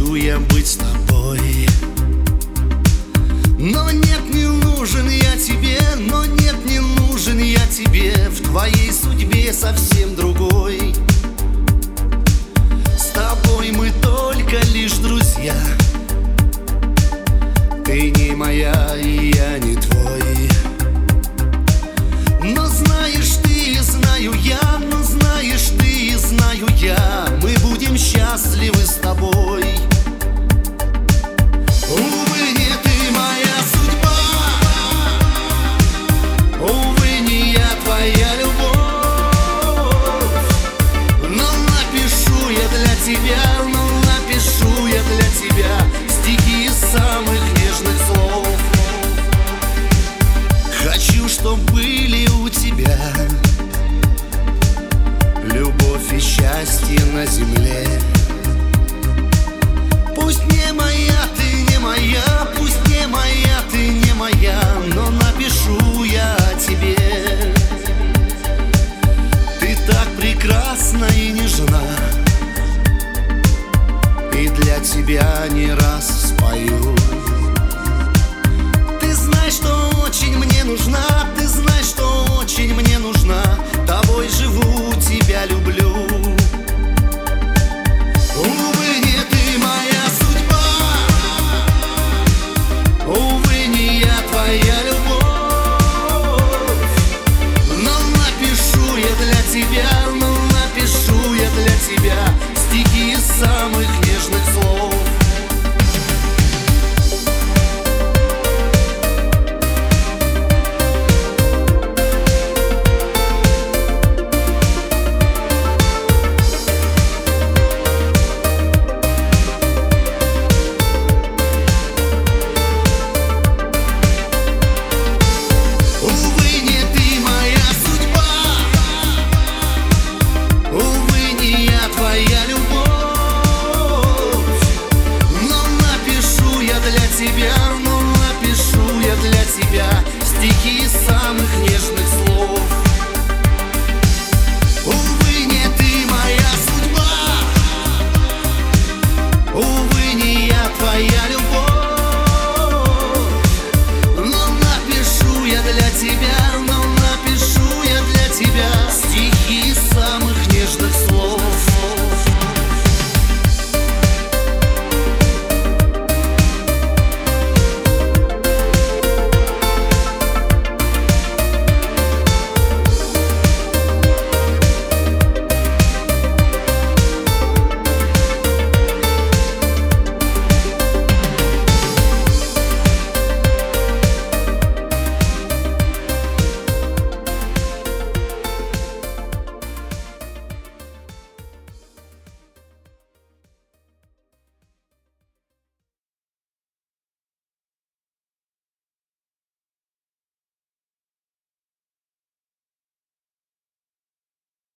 хочу я быть с тобой. Но нет, не нужен я тебе, но нет, не нужен я тебе. В твоей судьбе совсем другой. С тобой мы только лишь друзья. Ты не моя, и я не твой. Но знаешь ты, и знаю я, но знаешь ты, и знаю я, мы будем счастливы с тобой. Увы, не ты моя судьба, увы, не я твоя любовь. Но напишу я для тебя, но напишу я для тебя стихи из самых нежных слов. Хочу, чтоб были у тебя любовь и счастье на земле. Пусть не моя, ты не моя, пусть не моя, ты не моя, но напишу я о тебе. Ты так прекрасна и нежна, и для тебя не раз спою. Ты знаешь, что очень мне нужна, ты знаешь, что очень мне нужна. Тобой живу, тебя люблю. Увы, не ты моя судьба, увы, не я твоя любовь. Но напишу я для тебя, но напишу я для тебя стихи из самых нежных слов. Но напишу я для тебя стихи из самых нежных слов. Увы, не ты моя судьба, увы, не я твоя любовь. Но напишу я для тебя, но напишу я для тебя стихи